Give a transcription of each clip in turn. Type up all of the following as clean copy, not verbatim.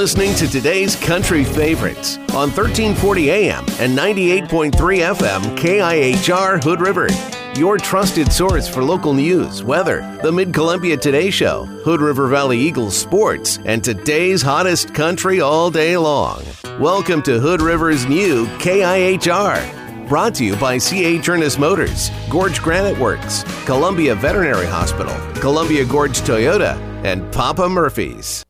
listening to today's country favorites on 1340 AM and 98.3 FM KIHR Hood River. Your trusted source for local news, weather, the Mid-Columbia Today Show, Hood River Valley Eagles sports, and today's hottest country all day long. Welcome to Hood River's new KIHR. Brought to you by C.H. Ernest Motors, Gorge Granite Works, Columbia Veterinary Hospital, Columbia Gorge Toyota, and Papa Murphy's.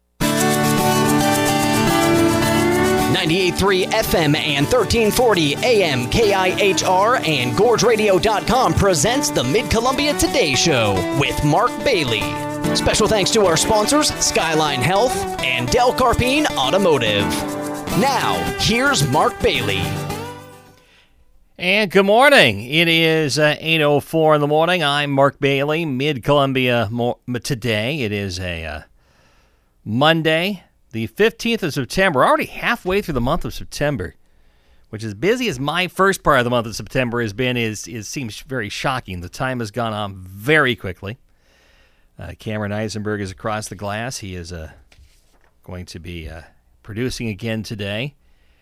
98.3 FM and 1340 AM KIHR and GorgeRadio.com presents the Mid-Columbia Today Show with Mark Bailey. Special thanks to our sponsors, Skyline Health and Del Carpine Automotive. Now, here's Mark Bailey. And good morning. It is 8:04 in the morning. I'm Mark Bailey, Mid-Columbia Today. It is a Monday, the 15th of September. We're already halfway through the month of September, which, as busy as my first part of the month of September has been, seems very shocking. The time has gone on very quickly. Cameron Eisenberg is across the glass. He is going to be producing again today.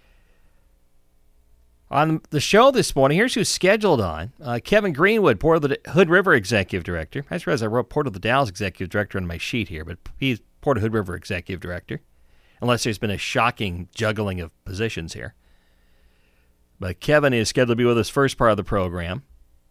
On the show this morning, here's who's scheduled on. Kevin Greenwood, Port of the Hood River Executive Director. I just realized I wrote Port of the Dalles Executive Director on my sheet here, but he's Port of Hood River Executive Director, unless there's been a shocking juggling of positions here. But Kevin is scheduled to be with us first part of the program.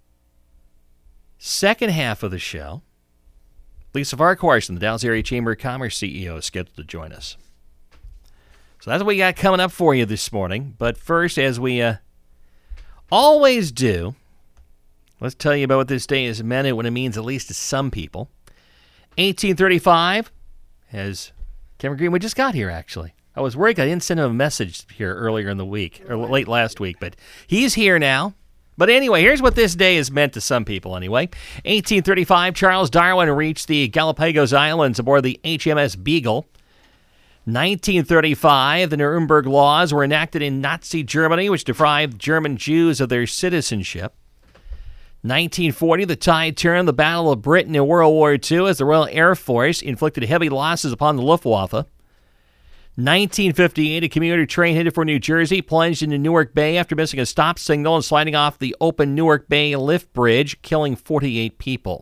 Second half of the show, Lisa Farquharson, the Dalles Area Chamber of Commerce CEO, is scheduled to join us. So that's what we got coming up for you this morning. But first, as we always do, let's tell you about what this day has meant and what it means, at least to some people. 1835, as Cameron Greenwood just got here, actually. I was worried I didn't send him a message here earlier in the week, or late last week, but he's here now. But anyway, here's what this day has meant to some people anyway. 1835, Charles Darwin reached the Galapagos Islands aboard the HMS Beagle. 1935, the Nuremberg Laws were enacted in Nazi Germany, which deprived German Jews of their citizenship. 1940, the tide turned the Battle of Britain in World War II as the Royal Air Force inflicted heavy losses upon the Luftwaffe. 1958, a commuter train headed for New Jersey plunged into Newark Bay after missing a stop signal and sliding off the open Newark Bay lift bridge, killing 48 people.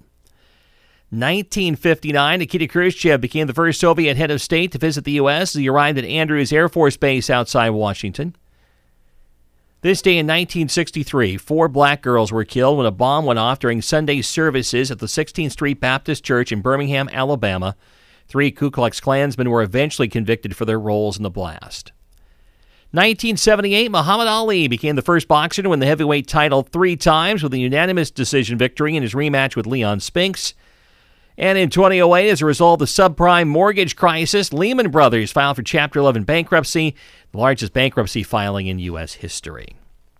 1959, Nikita Khrushchev became the first Soviet head of state to visit the U.S. as he arrived at Andrews Air Force Base outside Washington. This day in 1963, 4 black girls were killed when a bomb went off during Sunday services at the 16th Street Baptist Church in Birmingham, Alabama. 3 Ku Klux Klansmen were eventually convicted for their roles in the blast. 1978, Muhammad Ali became the first boxer to win the heavyweight title 3 times with a unanimous decision victory in his rematch with Leon Spinks. And in 2008, as a result of the subprime mortgage crisis, Lehman Brothers filed for Chapter 11 bankruptcy, the largest bankruptcy filing in U.S. history.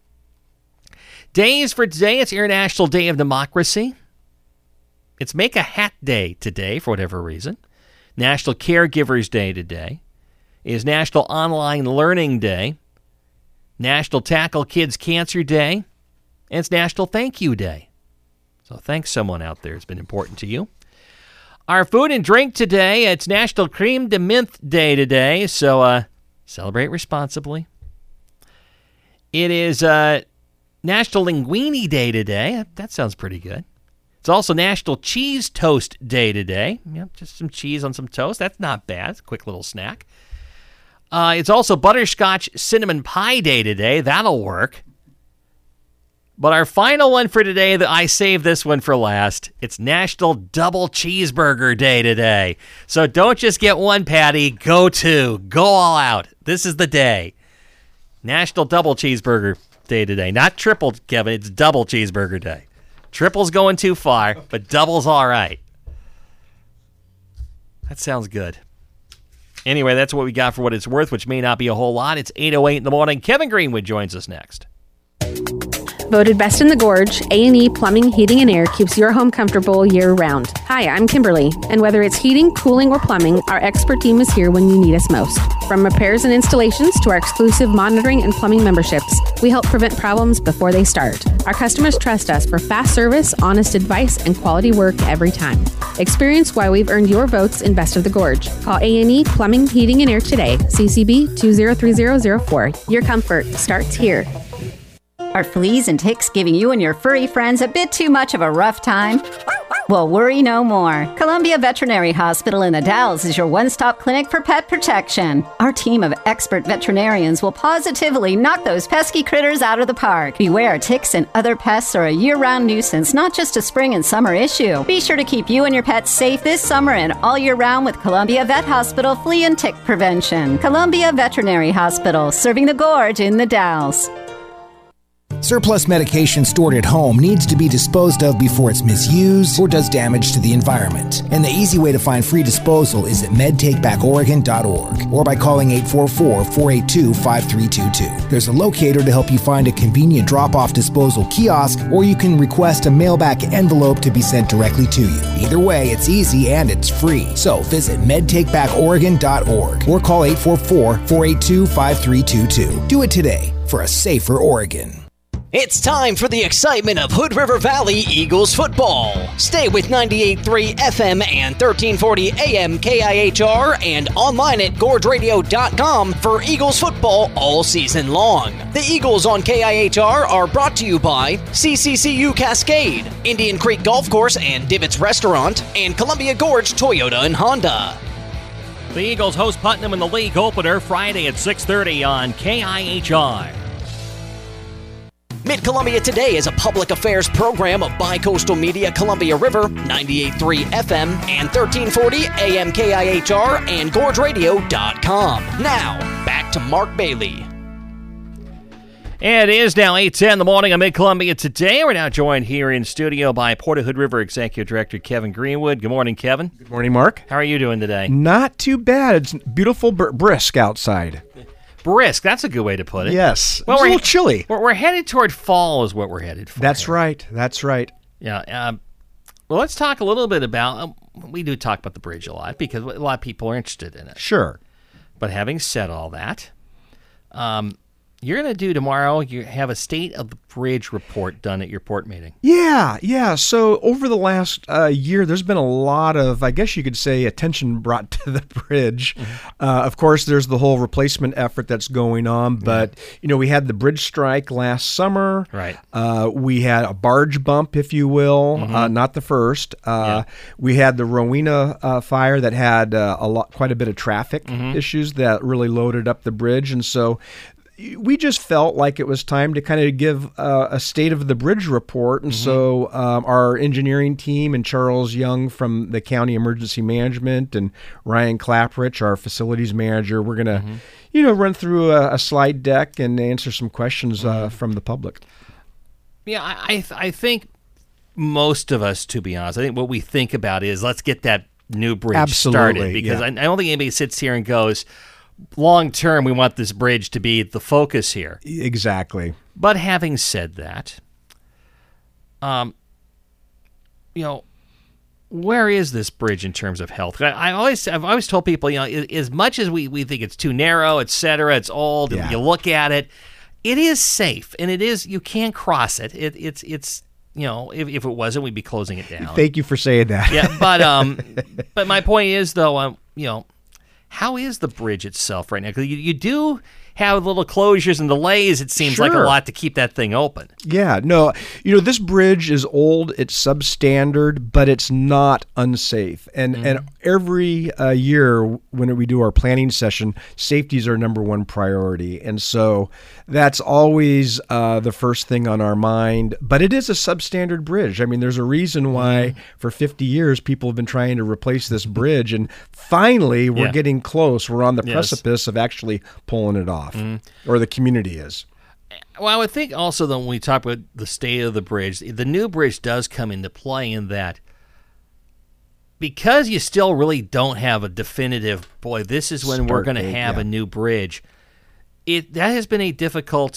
Days for today, it's International Day of Democracy. It's Make a Hat Day today, for whatever reason. National Caregivers Day today. It is National Online Learning Day. National Tackle Kids Cancer Day. And it's National Thank You Day. So thanks someone out there. It's been important to you. Our food and drink today, it's National Cream de Mint Day today, so celebrate responsibly. It is National Linguine Day today. That sounds pretty good. It's also National Cheese Toast Day today. Yep, just some cheese on some toast. That's not bad. It's a quick little snack. It's also Butterscotch Cinnamon Pie Day today. That'll work. But our final one for today, I saved this one for last. It's National Double Cheeseburger Day today. So don't just get one patty, go 2. Go all out. This is the day. National Double Cheeseburger Day today. Not triple, Kevin. It's Double Cheeseburger Day. Triple's going too far, but double's all right. That sounds good. Anyway, that's what we got for what it's worth, which may not be a whole lot. It's 8:08 in the morning. Kevin Greenwood joins us next. Voted best in the Gorge, A&E Plumbing, Heating, and Air keeps your home comfortable year-round. Hi, I'm Kimberly, and whether it's heating, cooling, or plumbing, our expert team is here when you need us most. From repairs and installations to our exclusive monitoring and plumbing memberships, we help prevent problems before they start. Our customers trust us for fast service, honest advice, and quality work every time. Experience why we've earned your votes in Best of the Gorge. Call A&E Plumbing, Heating, and Air today. CCB 203004. Your comfort starts here. Are fleas and ticks giving you and your furry friends a bit too much of a rough time? Well, worry no more. Columbia Veterinary Hospital in the Dalles is your one-stop clinic for pet protection. Our team of expert veterinarians will positively knock those pesky critters out of the park. Beware, ticks and other pests are a year-round nuisance, not just a spring and summer issue. Be sure to keep you and your pets safe this summer and all year round with Columbia Vet Hospital Flea and Tick Prevention. Columbia Veterinary Hospital, serving the Gorge in the Dalles. Surplus medication stored at home needs to be disposed of before it's misused or does damage to the environment. And the easy way to find free disposal is at medtakebackoregon.org or by calling 844-482-5322. There's a locator to help you find a convenient drop-off disposal kiosk, or you can request a mailback envelope to be sent directly to you. Either way, it's easy and it's free. So visit medtakebackoregon.org or call 844-482-5322. Do it today for a safer Oregon. It's time for the excitement of Hood River Valley Eagles football. Stay with 98.3 FM and 1340 AM KIHR and online at GorgeRadio.com for Eagles football all season long. The Eagles on KIHR are brought to you by CCCU Cascade, Indian Creek Golf Course and Divots Restaurant, and Columbia Gorge Toyota and Honda. The Eagles host Putnam in the league opener Friday at 6:30 on KIHR. Mid-Columbia Today is a public affairs program of Bi-Coastal Media Columbia River, 98.3 FM and 1340 AM KIHR and GorgeRadio.com. Now, back to Mark Bailey. And it is now 8:10 in the morning on Mid-Columbia Today. We're now joined here in studio by Port of Hood River Executive Director Kevin Greenwood. Good morning, Kevin. Good morning, Mark. How are you doing today? Not too bad. It's beautiful, brisk outside. Brisk, that's a good way to put it. Yes. Well, it's a little chilly. We're headed toward fall is what we're headed for. That's right. Yeah. Well, let's talk a little bit about, we do talk about the bridge a lot because a lot of people are interested in it. Sure. But having said all that, you're going to do tomorrow, you have a State of the Bridge report done at your port meeting. Yeah. So over the last year, there's been a lot of, I guess you could say, attention brought to the bridge. Mm-hmm. Of course, there's the whole replacement effort that's going on. But, we had the bridge strike last summer. Right. We had a barge bump, if you will, not the first. We had the Rowena fire that had quite a bit of traffic issues that really loaded up the bridge. And so we just felt like it was time to kind of give a state of the bridge report. And so our engineering team and Charles Young from the County Emergency Management and Ryan Clapprich, our facilities manager, we're going to, run through a slide deck and answer some questions from the public. Yeah, I think most of us, to be honest, I think what we think about is let's get that new bridge started. Because I don't think anybody sits here and goes, long term, we want this bridge to be the focus here. Exactly. But having said that, where is this bridge in terms of health? I've always told people, as much as we think it's too narrow, et cetera, it's old, and you look at it, it is safe, and it is, you can't cross it. It's if it wasn't, we'd be closing it down. Thank you for saying that. Yeah, but my point is, though, how is the bridge itself right now? Because you do have little closures and delays, it seems like a lot to keep that thing open. Yeah, no, this bridge is old, it's substandard, but it's not unsafe. And every year when we do our planning session, safety is our number one priority. And so that's always the first thing on our mind. But it is a substandard bridge. I mean, there's a reason why for 50 years people have been trying to replace this bridge. And finally, we're getting close. We're on the precipice of actually pulling it off, or the community is. Well, I would think also that when we talk about the state of the bridge, the new bridge does come into play in that because you still really don't have a definitive, this is when we're going to have a new bridge, that has been a difficulty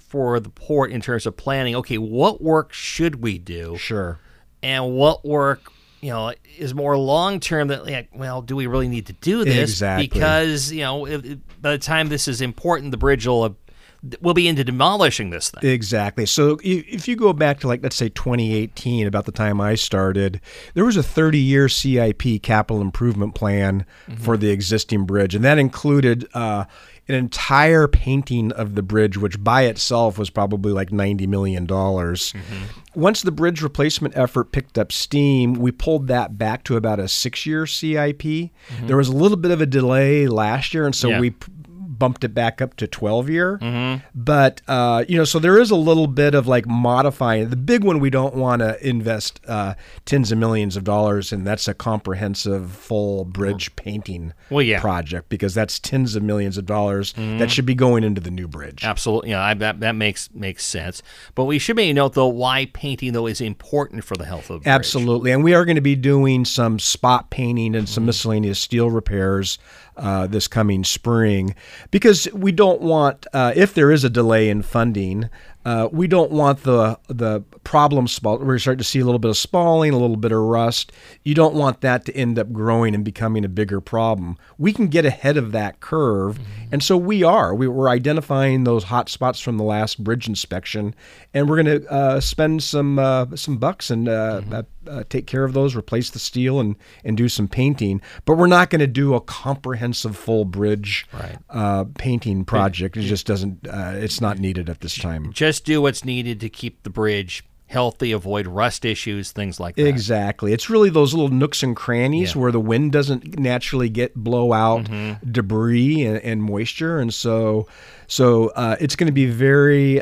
for the port in terms of planning. Okay, what work should we do? Sure. And what work, is more long term? That do we really need to do this? Exactly. Because by the time this is important, the bridge will be into demolishing this thing. Exactly. So if you go back to, let's say 2018, about the time I started, there was a 30-year CIP, capital improvement plan, for the existing bridge. And that included an entire painting of the bridge, which by itself was probably like $90 million. Once the bridge replacement effort picked up steam, we pulled that back to about a 6-year CIP. There was a little bit of a delay last year, and so we bumped it back up to 12-year. But, so there is a little bit of modifying. The big one we don't want to invest tens of millions of dollars in. That's a comprehensive full bridge painting project, because that's tens of millions of dollars that should be going into the new bridge. Absolutely. that makes sense. But we should maybe note, though, why painting, though, is important for the health of the bridge. Absolutely. And we are going to be doing some spot painting and some miscellaneous steel repairs this coming spring, because we don't want, if there is a delay in funding, we don't want the problem spot. We're starting to see a little bit of spalling, a little bit of rust. You don't want that to end up growing and becoming a bigger problem. We can get ahead of that curve, and so we're identifying those hot spots from the last bridge inspection, and we're going to spend some bucks and take care of those, replace the steel, and do some painting. But we're not going to do a comprehensive full bridge painting project. It just doesn't. It's not needed at this time. Just do what's needed to keep the bridge healthy, avoid rust issues, things like that. Exactly. It's really those little nooks and crannies where the wind doesn't naturally blow out debris and moisture, and so it's going to be very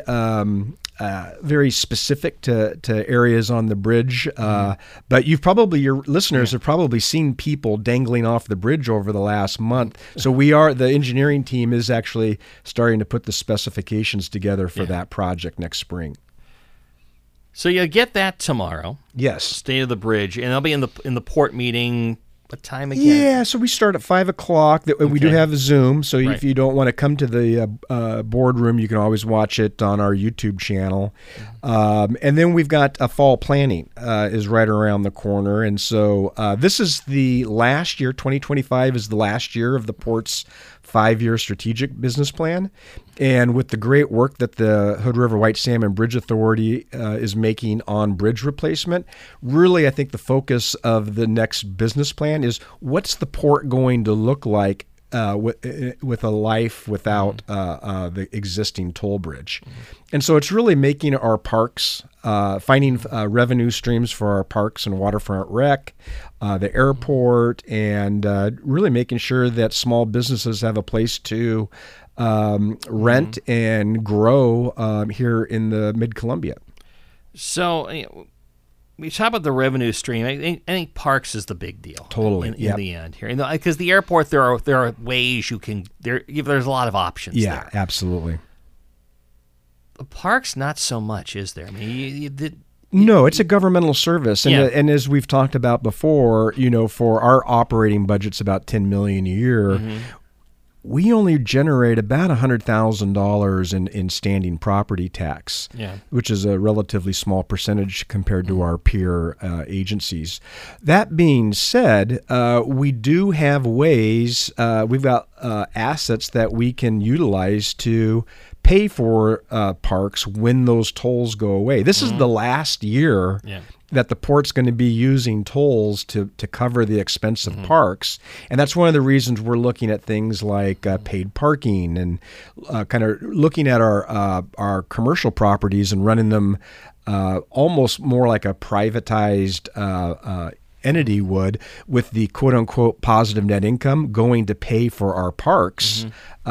very specific to areas on the bridge. But your listeners have probably seen people dangling off the bridge over the last month. So the engineering team is actually starting to put the specifications together for that project next spring. So you'll get that tomorrow. Yes. State of the bridge. And I'll be in the port meeting. What time again? Yeah, so we start at 5 o'clock. We do have a Zoom, so if you don't want to come to the boardroom, you can always watch it on our YouTube channel. And then we've got a fall planning is right around the corner. And so this is the last year. 2025 is the last year of the port's 5-year strategic business plan. And with the great work that the Hood River White Salmon Bridge Authority is making on bridge replacement, really I think the focus of the next business plan is what's the port going to look like with a life without the existing toll bridge. And so it's really making our parks, finding revenue streams for our parks and waterfront rec, the airport, and really making sure that small businesses have a place to rent and grow here in the Mid-Columbia. So we talk about the revenue stream. I think parks is the big deal. Totally, in the end here, because the airport, there are ways you can. There's a lot of options. Yeah, there. Absolutely. The parks, not so much, is there? I mean, no, it's a governmental service, and as we've talked about before, for our operating budget's about $10 million a year. We only generate about $100,000 in standing property tax, which is a relatively small percentage compared to our peer agencies. That being said, we do have ways, we've got assets that we can utilize to pay for parks when those tolls go away. This is the last year that the port's going to be using tolls to cover the expense of parks. And that's one of the reasons we're looking at things like paid parking and kind of looking at our commercial properties and running them almost more like a privatized entity would, with the quote-unquote positive net income going to pay for our parks.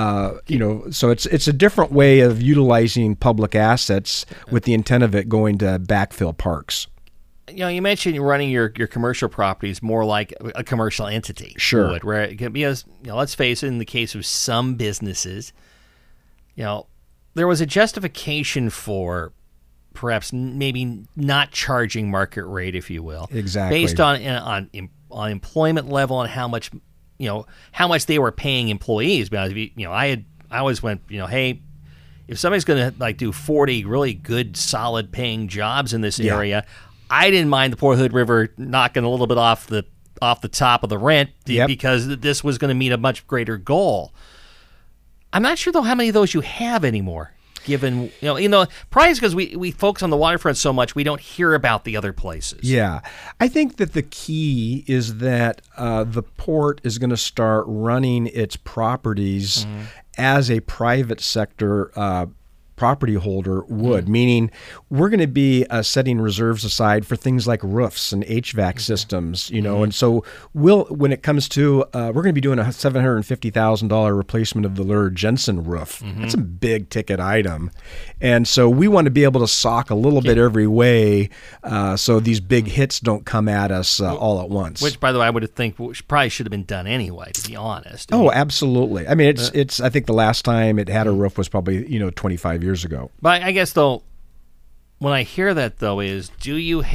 So it's a different way of utilizing public assets with the intent of it going to backfill parks. You mentioned running your commercial properties more like a commercial entity. Sure. Would, where it can be, let's face it, in the case of some businesses, there was a justification for perhaps maybe not charging market rate, if you will. Exactly. Based on employment level and how much they were paying employees. Because I always went, hey, if somebody's going to like do 40 really good, solid paying jobs in this area, I didn't mind the Port Hood River knocking a little bit off the top of the rent because this was going to meet a much greater goal. I'm not sure though how many of those you have anymore. Given probably it's because we focus on the waterfront so much, we don't hear about the other places. Yeah, I think that the key is that the port is going to start running its properties as a private sector property holder would, meaning we're going to be setting reserves aside for things like roofs and HVAC systems, and so when it comes to, we're going to be doing a $750,000 replacement of the Lurid Jensen roof. That's a big ticket item. And so we want to be able to sock a little bit every way so these big hits don't come at us all at once. Which, by the way, I would think probably should have been done anyway, to be honest. Oh, absolutely. I mean, it's. I think the last time it had a roof was probably 25 years ago. But I guess though, when I hear that though, is do you?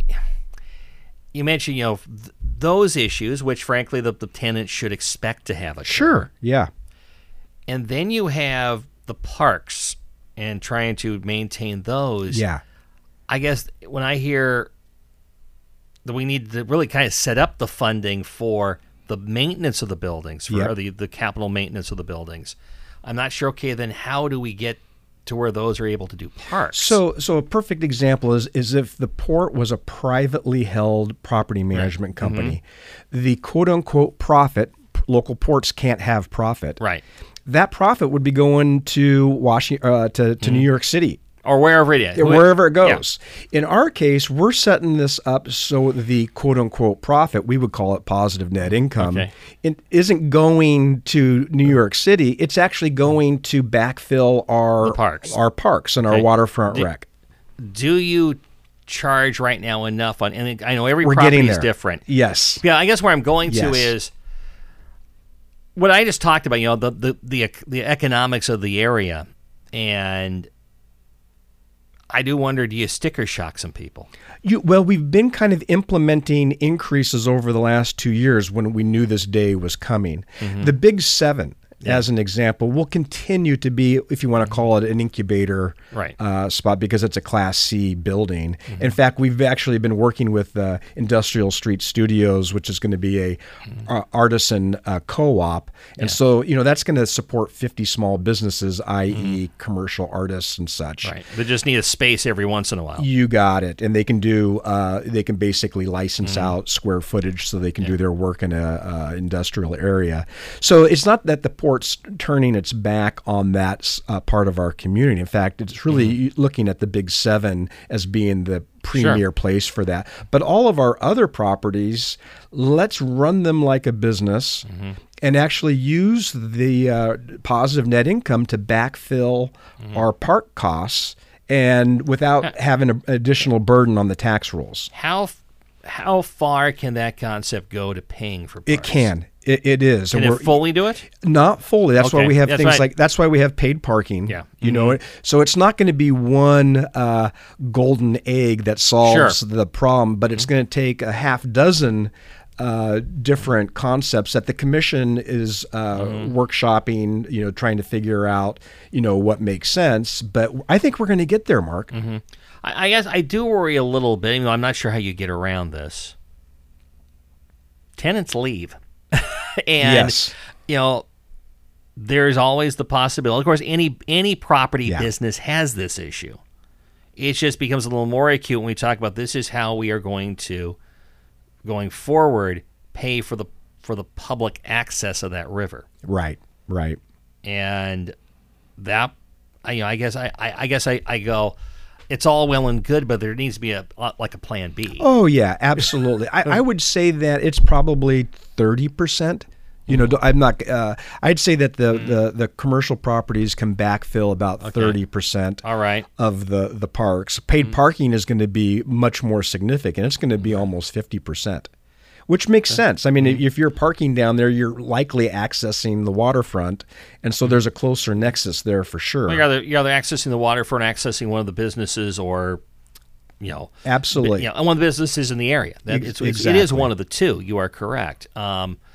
You mentioned those issues, which frankly the tenant should expect to have. Sure. Yeah. And then you have the parks and trying to maintain those. Yeah. I guess when I hear that we need to really kind of set up the funding for the maintenance of the buildings, for the capital maintenance of the buildings, I'm not sure, okay, then how do we get to where those are able to do parks? So a perfect example is if the port was a privately held property management company, the quote-unquote profit, local ports can't have profit. Right. That profit would be going to Washington, to New York City. Or wherever it is. Wherever it goes. Yeah. In our case, we're setting this up so the quote-unquote profit, we would call it positive net income, it isn't going to New York City. It's actually going to backfill our parks and our waterfront rec. Do you charge right now enough on, and I know every property is different. Yes. Yeah, I guess where I'm going to is what I just talked about, the economics of the area, and I do wonder, do you sticker shock some people? Well, we've been kind of implementing increases over the last 2 years when we knew this day was coming. The Big Seven, as an example, will continue to be, if you want to call it an incubator spot, because it's a Class C building. In fact, we've actually been working with Industrial Street Studios, which is going to be a artisan co-op. And so, that's going to support 50 small businesses, i.e. commercial artists and such. Right. They just need a space every once in a while. You got it. And they can do, they can basically license out square footage so they can do their work in a industrial area. So it's not that the port's turning its back on that part of our community. In fact, it's really looking at the Big Seven as being the premier place for that. But all of our other properties, let's run them like a business and actually use the positive net income to backfill our park costs and without having an additional burden on the tax rolls. How far can that concept go to paying for parks? It can. It is. Can it fully do it? Not fully. That's why we have things like, that's why we have paid parking. Yeah. So it's not going to be one golden egg that solves the problem, but it's going to take a half dozen different concepts that the commission is workshopping, trying to figure out, what makes sense. But I think we're going to get there, Mark. I guess I do worry a little bit, even though I'm not sure how you get around this. Tenants leave. And, there's always the possibility. Of course, any property business has this issue. It just becomes a little more acute when we talk about this is how we are going to, going forward, pay for the public access of that river. Right. And that, I guess I go, it's all well and good, but there needs to be a plan B. Oh yeah, absolutely. I would say that it's probably 30%. I'm not. I'd say that the commercial properties can backfill about 30%. All right. Of the parks. Paid parking is going to be much more significant. It's going to be almost 50%. Which makes sense. I mean, if you're parking down there, you're likely accessing the waterfront, and so there's a closer nexus there for sure. Well, you're either accessing the waterfront, accessing one of the businesses, or, absolutely, one of the businesses in the area. It is one of the two. You are correct.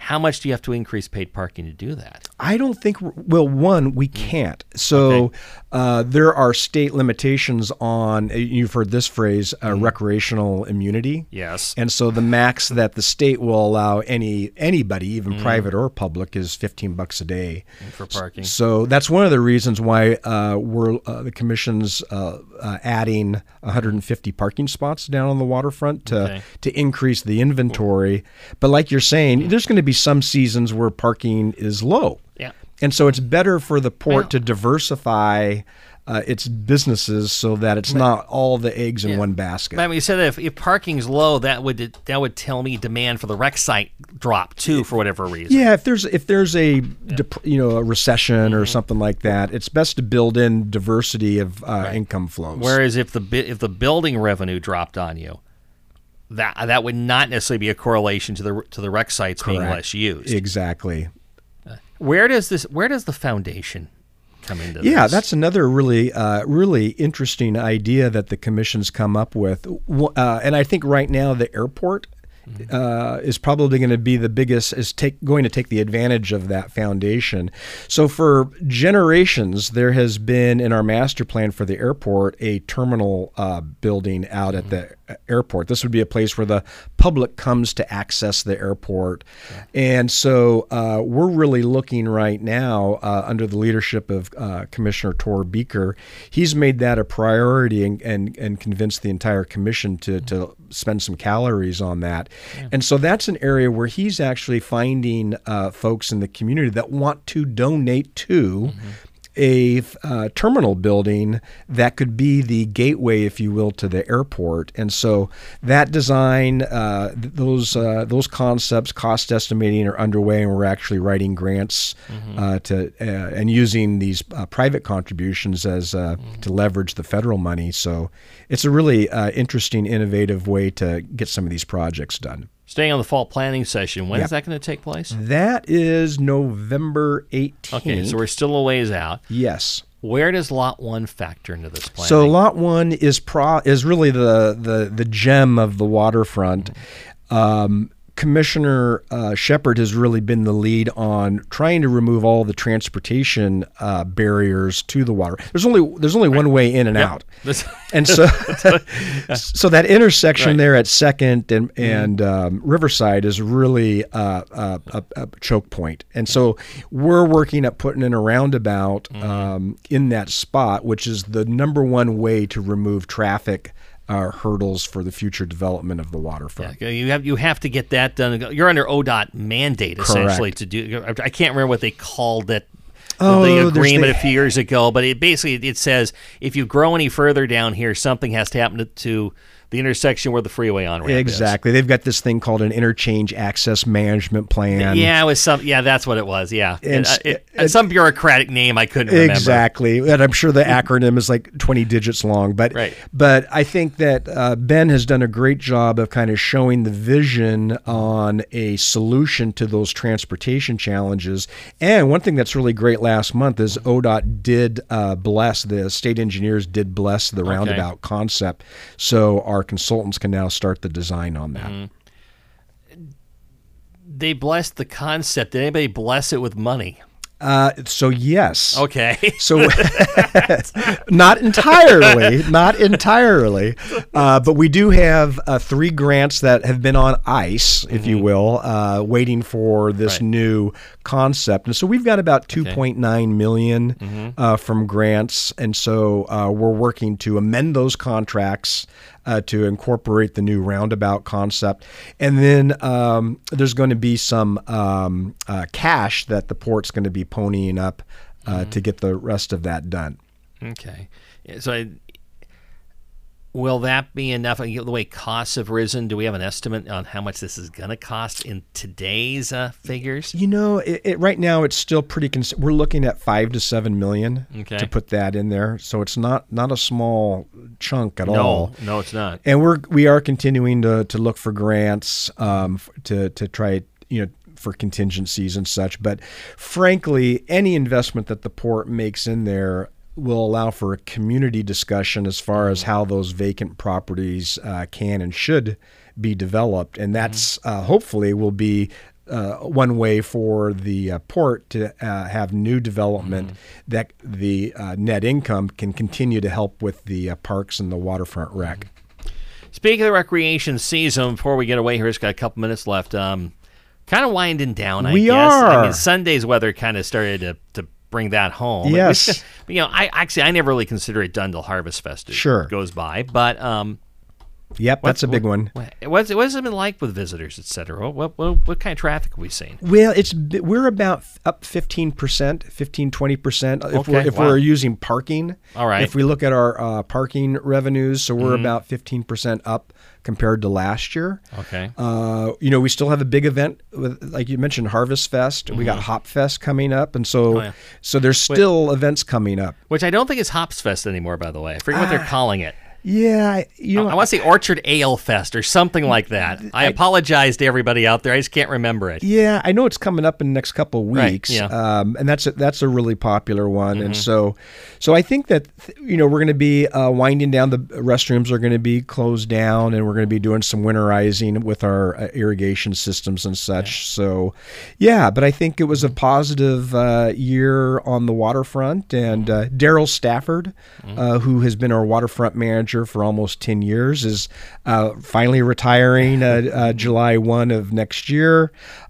How much do you have to increase paid parking to do that? I don't think, we can't. So there are state limitations on, you've heard this phrase, recreational immunity. Yes. And so the max that the state will allow anybody, even private or public, is $15 a day for parking. So that's one of the reasons why the commission's adding 150 parking spots down on the waterfront to increase the inventory. But like you're saying, there's going to be some seasons where parking is low. Yeah. And so it's better for the port to diversify its businesses so that it's not all the eggs in one basket. But I mean, you said that if parking's low, that would tell me demand for the rec site drop too, for whatever reason. Yeah, if there's a recession or something like that, it's best to build in diversity of income flows. Whereas if the building revenue dropped on you, that would not necessarily be a correlation to the rec sites being less used. Exactly. Where does the foundation come into this? Yeah, that's another really interesting idea that the commission's come up with. And I think right now the airport is probably going to be the biggest, going to take the advantage of that foundation. So for generations, there has been in our master plan for the airport a terminal building out at the airport. This would be a place where the public comes to access the airport. And so we're really looking right now under the leadership of Commissioner Tor Beaker. He's made that a priority and convinced the entire commission to spend some calories on that. Yeah. And so that's an area where he's actually finding folks in the community that want to donate to a terminal building that could be the gateway, if you will, to the airport. And so that design, those concepts, cost estimating are underway, and we're actually writing grants and using these private contributions as to leverage the federal money. So it's a really interesting, innovative way to get some of these projects done. Staying on the fall planning session, when is that going to take place? That is November 18th. Okay, so we're still a ways out. Yes. Where does Lot 1 factor into this planning? So Lot 1 is really the gem of the waterfront. Commissioner Shepard has really been the lead on trying to remove all the transportation barriers to the water. There's only one way in and out, and so so that intersection there at 2nd and Riverside is really a choke point. And so we're working at putting in a roundabout in that spot, which is the number one way to remove traffic hurdles for the future development of the waterfront. Yeah, you have to get that done. You're under ODOT mandate essentially to do. I can't remember what they called it. The agreement a few years ago, but it says if you grow any further down here, something has to happen to the intersection where the freeway on-ramp is. Exactly. They've got this thing called an interchange access management plan. Yeah, it was that's what it was. Yeah, and some bureaucratic name I couldn't remember. Exactly, and I'm sure the acronym is like 20 digits long. But I think that Ben has done a great job of kind of showing the vision on a solution to those transportation challenges. And one thing that's really great last month is ODOT did the state engineers did bless the roundabout concept. So our consultants can now start the design on that. They blessed the concept. Did anybody bless it with money? So yes. Okay. So not entirely, but we do have 3 grants that have been on ice, if you will, waiting for this new concept. And so we've got about $2.9 million from grants, and so we're working to amend those contracts to incorporate the new roundabout concept. And then there's going to be some cash that the port's going to be ponying up to get the rest of that done. Okay. So will that be enough? The way costs have risen, do we have an estimate on how much this is going to cost in today's figures? Right now it's still pretty. We're looking at $5 to $7 million to put that in there. So it's not a small chunk at all. No, it's not. And we are continuing to look for grants to try for contingencies and such. But frankly, any investment that the port makes in there will allow for a community discussion as far as how those vacant properties can and should be developed. And that's hopefully will be one way for the port to have new development that the net income can continue to help with the parks and the waterfront rec. Speaking of the recreation season, before we get away here, it's got a couple minutes left. Kind of winding down, I guess. I mean, Sunday's weather kind of started to bring that home. Yes. I never really consider it done till Harvest Fest goes by, but yep, that's a big one. What's it been like with visitors, et cetera? What kind of traffic have we seen? Well, we're about up 15%, 20% if we're using parking. All right. If we look at our parking revenues, so we're about 15% up compared to last year. Okay. We still have a big event with, like you mentioned, Harvest Fest. We got Hop Fest coming up, and so there's still events coming up. Which I don't think is Hops Fest anymore, by the way. I forget what they're calling it. Yeah, I want to say Orchard Ale Fest or something like that. I apologize to everybody out there. I just can't remember it. Yeah, I know it's coming up in the next couple of weeks. Right, yeah. And that's a really popular one. And so I think that we're going to be winding down. The restrooms are going to be closed down, and we're going to be doing some winterizing with our irrigation systems and such. So, but I think it was a positive year on the waterfront. And Daryl Stafford, who has been our waterfront manager for almost 10 years, is finally retiring July 1 of next year.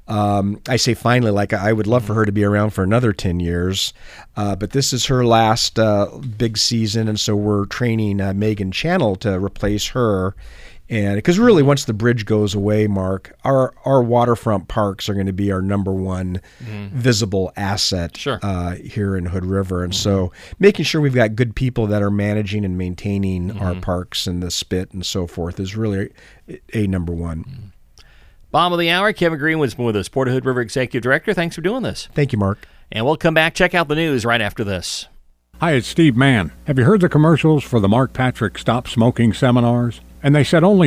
I say finally, like I would love for her to be around for another 10 years, but this is her last big season, and so we're training Megan Channel to replace her. And because really, once the bridge goes away, Mark, our waterfront parks are going to be our number one visible asset here in Hood River. And so making sure we've got good people that are managing and maintaining our parks and the spit and so forth is really a number one. Bottom of the hour, Kevin Greenwood's been with us, Port of Hood River Executive Director. Thanks for doing this. Thank you, Mark. And we'll come back, check out the news right after this. Hi, it's Steve Mann. Have you heard the commercials for the Mark Patrick Stop Smoking seminars? And they said only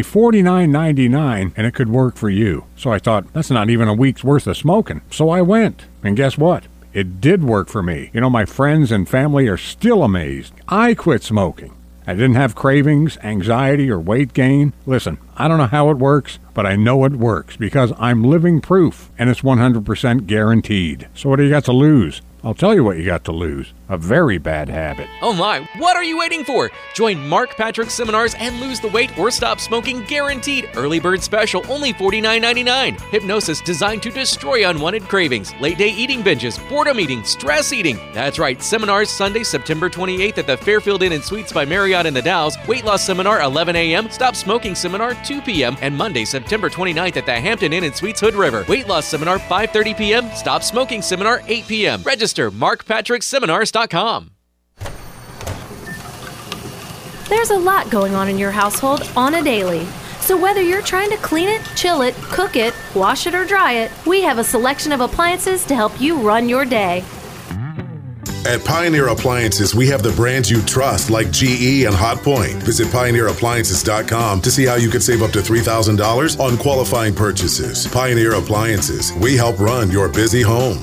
$49.99 and it could work for you. So I thought, that's not even a week's worth of smoking. So I went. And guess what? It did work for me. My friends and family are still amazed. I quit smoking. I didn't have cravings, anxiety, or weight gain. Listen, I don't know how it works, but I know it works because I'm living proof, and it's 100% guaranteed. So what do you got to lose? I'll tell you what you got to lose. A very bad habit. Oh my, what are you waiting for? Join Mark Patrick seminars and lose the weight or stop smoking guaranteed. Early bird special, only $49.99. Hypnosis designed to destroy unwanted cravings, late day eating binges, boredom eating, stress eating. That's right, seminars Sunday, September 28th at the Fairfield Inn & Suites by Marriott in the Dalles. Weight loss seminar 11 a.m., stop smoking seminar 2 p.m., and Monday, September 29th at the Hampton Inn & Suites Hood River. Weight loss seminar 5:30 p.m., stop smoking seminar 8 p.m. Register markpatrickseminars.com. There's a lot going on in your household on a daily. So whether you're trying to clean it, chill it, cook it, wash it, or dry it, we have a selection of appliances to help you run your day. At Pioneer Appliances, we have the brands you trust like GE and Hotpoint. Visit pioneerappliances.com to see how you can save up to $3,000 on qualifying purchases. Pioneer Appliances, we help run your busy home.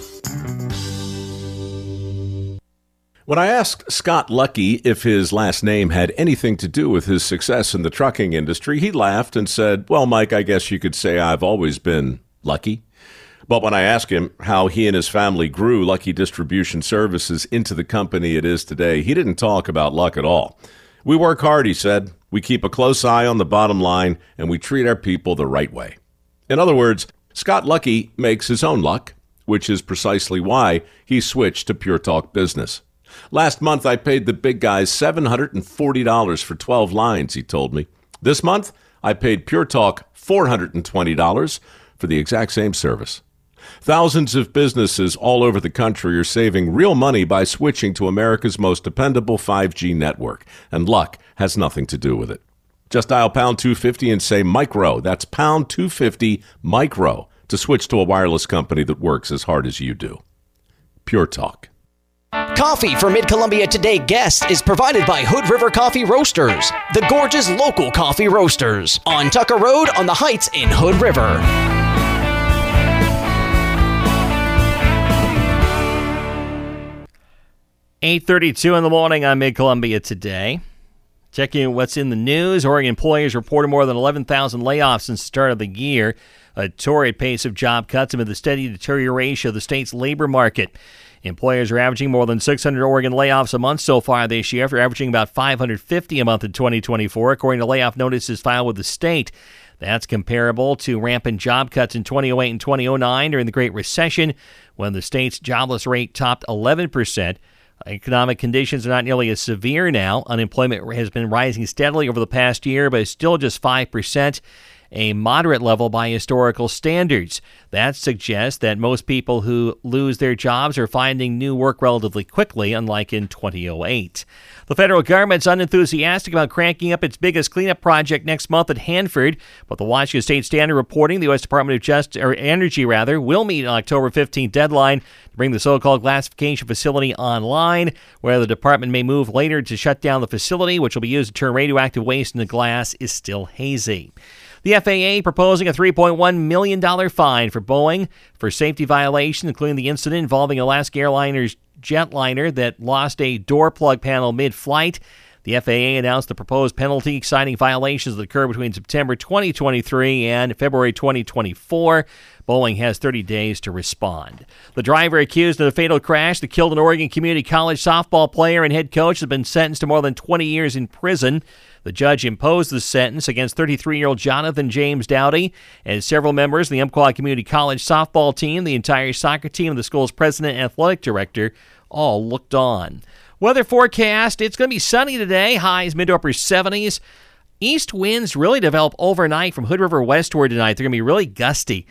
When I asked Scott Lucky if his last name had anything to do with his success in the trucking industry, he laughed and said, "Well, Mike, I guess you could say I've always been lucky." But when I asked him how he and his family grew Lucky Distribution Services into the company it is today, he didn't talk about luck at all. "We work hard," he said. "We keep a close eye on the bottom line, and we treat our people the right way." In other words, Scott Lucky makes his own luck, which is precisely why he switched to Pure Talk Business. "Last month, I paid the big guys $740 for 12 lines," he told me. "This month, I paid Pure Talk $420 for the exact same service." Thousands of businesses all over the country are saving real money by switching to America's most dependable 5G network, and luck has nothing to do with it. Just dial pound 250 and say micro. That's pound 250 micro to switch to a wireless company that works as hard as you do. Pure Talk. Coffee for Mid-Columbia Today guests is provided by Hood River Coffee Roasters, the gorgeous local coffee roasters, on Tucker Road on the Heights in Hood River. $8:32 in the morning on Mid-Columbia Today. Checking what's in the news, Oregon employers reported more than 11,000 layoffs since the start of the year. A torrid pace of job cuts amid the steady deterioration of the state's labor market. Employers are averaging more than 600 Oregon layoffs a month so far this year, after averaging about 550 a month in 2024, according to layoff notices filed with the state. That's comparable to rampant job cuts in 2008 and 2009 during the Great Recession, when the state's jobless rate topped 11%. Economic conditions are not nearly as severe now. Unemployment has been rising steadily over the past year, but is still just 5%, a moderate level by historical standards. That suggests that most people who lose their jobs are finding new work relatively quickly, unlike in 2008. The federal government's unenthusiastic about cranking up its biggest cleanup project next month at Hanford, but the Washington State Standard reporting the U.S. Department of Energy will meet an October 15th deadline to bring the so-called glassification facility online, where the department may move later to shut down the facility, which will be used to turn radioactive waste into glass, is still hazy. The FAA proposing a $3.1 million fine for Boeing for safety violations, including the incident involving Alaska Airlines jetliner that lost a door plug panel mid-flight. The FAA announced the proposed penalty, citing violations that occurred between September 2023 and February 2024. Boeing has 30 days to respond. The driver accused of the fatal crash that killed an Oregon Community College softball player and head coach has been sentenced to more than 20 years in prison. The judge imposed the sentence against 33-year-old Jonathan James Dowdy, and several members of the Umpqua Community College softball team, the entire soccer team, and the school's president and athletic director all looked on. Weather forecast, it's going to be sunny today, highs mid to upper 70s. East winds really develop overnight from Hood River westward tonight. They're going to be really gusty,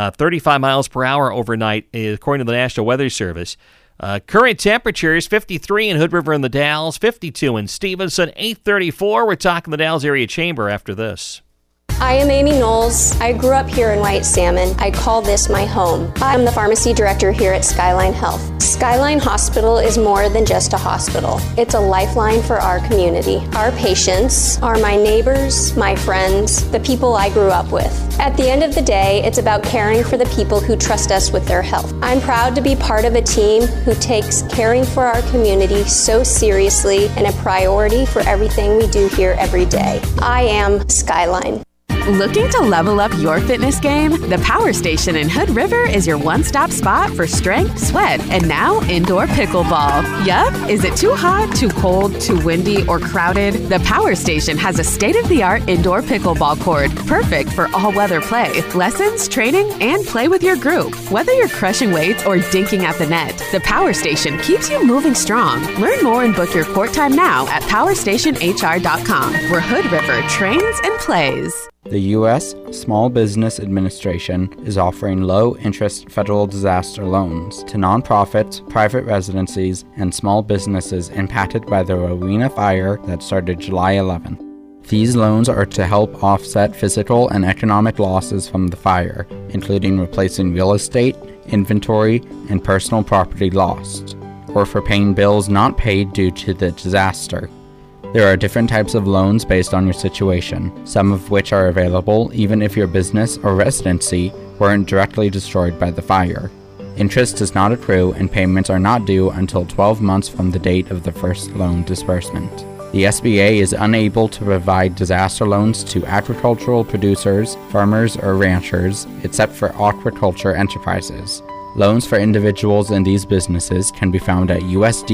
35 miles per hour overnight, according to the National Weather Service. Current temperatures, 53 in Hood River and the Dalles, 52 in Stevenson, 834. We're talking the Dalles Area Chamber after this. I am Amy Knowles. I grew up here in White Salmon. I call this my home. I'm the pharmacy director here at Skyline Health. Skyline Hospital is more than just a hospital. It's a lifeline for our community. Our patients are my neighbors, my friends, the people I grew up with. At the end of the day, it's about caring for the people who trust us with their health. I'm proud to be part of a team who takes caring for our community so seriously and a priority for everything we do here every day. I am Skyline. Looking to level up your fitness game? The Power Station in Hood River is your one-stop spot for strength, sweat, and now indoor pickleball. Yup, is it too hot, too cold, too windy, or crowded? The Power Station has a state-of-the-art indoor pickleball court, perfect for all-weather play, lessons, training, and play with your group. Whether you're crushing weights or dinking at the net, the Power Station keeps you moving strong. Learn more and book your court time now at PowerStationHR.com, where Hood River trains and plays. The U.S. Small Business Administration is offering low-interest federal disaster loans to nonprofits, private residencies, and small businesses impacted by the Rowena fire that started July 11. These loans are to help offset physical and economic losses from the fire, including replacing real estate, inventory, and personal property lost, or for paying bills not paid due to the disaster. There are different types of loans based on your situation, some of which are available even if your business or residency weren't directly destroyed by the fire. Interest does not accrue and payments are not due until 12 months from the date of the first loan disbursement. The SBA is unable to provide disaster loans to agricultural producers, farmers, or ranchers, except for aquaculture enterprises. Loans for individuals in these businesses can be found at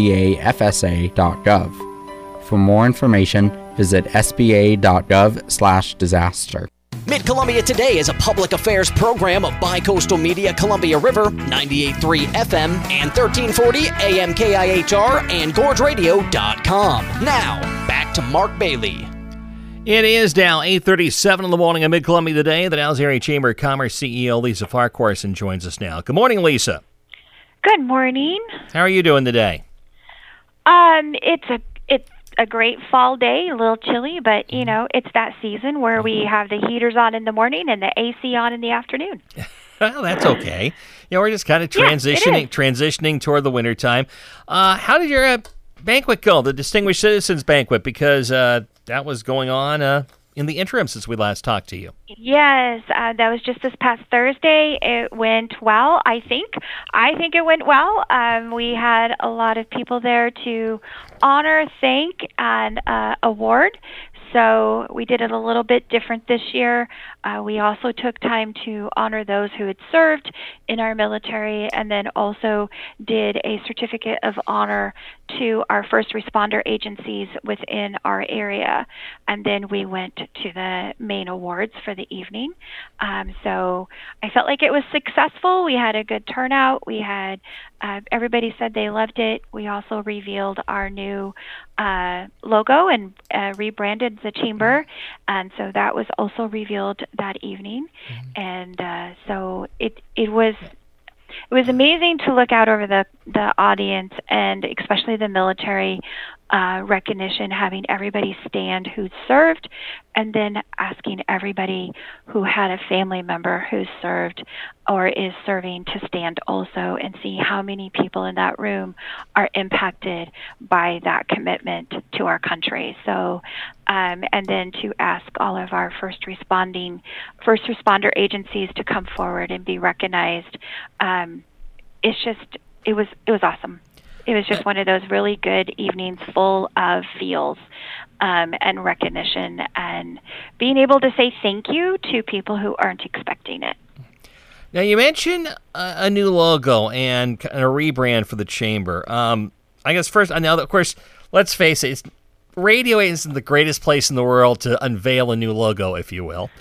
usdafsa.gov. For more information, visit sba.gov/disaster. Mid-Columbia Today is a public affairs program of Bicoastal Media Columbia River, 98.3 FM and 1340 AM KIHR and GorgeRadio.com. Now, back to Mark Bailey. It is now 8:37 in the morning in Mid-Columbia Today. The Dalles Area Chamber of Commerce CEO Lisa Farquharson joins us now. Good morning, Lisa. Good morning. How are you doing today? It's a great fall day, a little chilly, but, you know, it's that season where we have the heaters on in the morning and the AC on in the afternoon. Well, that's okay. You know, we're just kind of transitioning toward the wintertime. How did your banquet go, the Distinguished Citizens Banquet? Because that was going on in the interim since we last talked to you? Yes, that was just this past Thursday. It went well, I think. I think it went well. We had a lot of people there to honor, thank, and award. So we did it a little bit different this year. We also took time to honor those who had served in our military, and then also did a certificate of honor to our first responder agencies within our area. And then we went to the main awards for the evening. So I felt like it was successful. We had a good turnout. We had everybody said they loved it. We also revealed our new logo and rebranded the chamber, and so that was also revealed that evening. And so it was amazing to look out over the audience, and especially the military recognition, having everybody stand who served, and then asking everybody who had a family member who served or is serving to stand also, and see how many people in that room are impacted by that commitment to our country. So, and then to ask all of our first responder agencies to come forward and be recognized. It was awesome. It was just one of those really good evenings full of feels and recognition, and being able to say thank you to people who aren't expecting it. Now, you mentioned a new logo and a rebrand for the chamber. I guess first, now, of course, let's face it, radio isn't the greatest place in the world to unveil a new logo, if you will.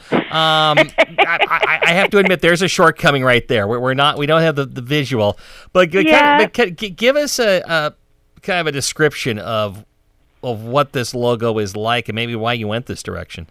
I have to admit, there's a shortcoming right there. We don't have the visual, but give us a kind of a description of what this logo is like, and maybe why you went this direction.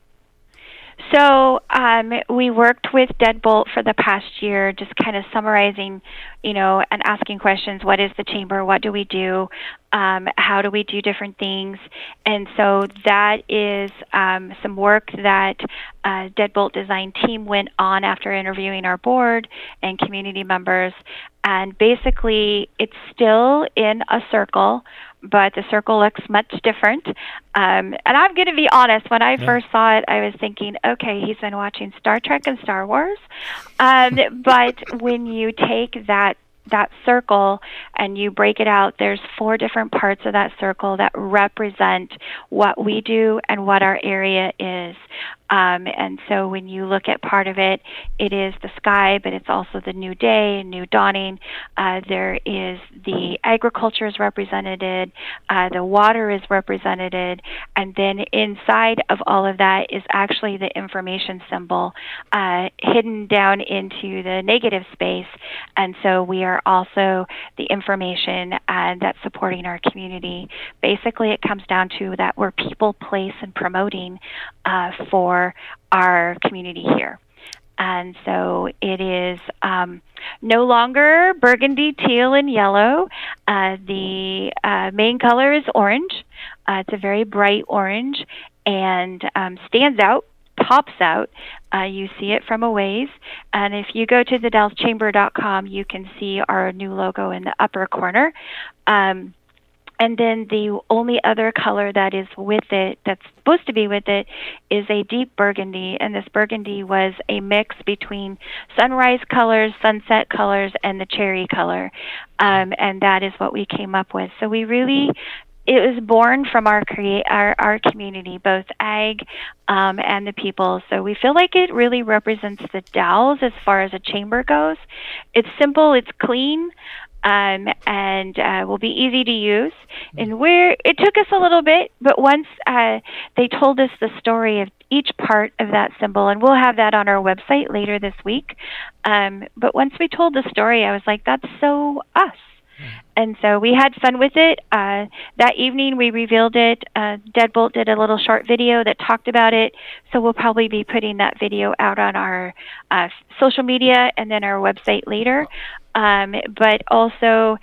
So we worked with Deadbolt for the past year, just kind of summarizing, and asking questions. What is the chamber? What do we do? How do we do different things? And so that is some work that Deadbolt design team went on after interviewing our board and community members. And basically, it's still in a circle, but the circle looks much different. And I'm going to be honest, when I first saw it, I was thinking, okay, he's been watching Star Trek and Star Wars. But when you take that circle and you break it out, there's 4 different parts of that circle that represent what we do and what our area is. And so when you look at part of it, it is the sky, but it's also the new day, new dawning. There is the agriculture is represented, the water is represented, and then inside of all of that is actually the information symbol hidden down into the negative space. And so we are also the information that's supporting our community. Basically, it comes down to that we're people, place, and promoting for our community here. And so it is no longer burgundy, teal, and yellow. The main color is orange. It's a very bright orange and stands out, pops out. You see it from a ways. And if you go to thedallschamber.com, you can see our new logo in the upper corner. And then the only other color that is with it, that's supposed to be with it, is a deep burgundy. And this burgundy was a mix between sunrise colors, sunset colors, and the cherry color. And that is what we came up with. So it was born from our community, both ag and the people. So we feel like it really represents the Dalles as far as a chamber goes. It's simple, it's clean. And will be easy to use. And it took us a little bit, but once they told us the story of each part of that symbol, and we'll have that on our website later this week. But once we told the story, I was like, that's so us. And so we had fun with it. That evening we revealed it. Deadbolt did a little short video that talked about it. So we'll probably be putting that video out on our social media and then our website later. But also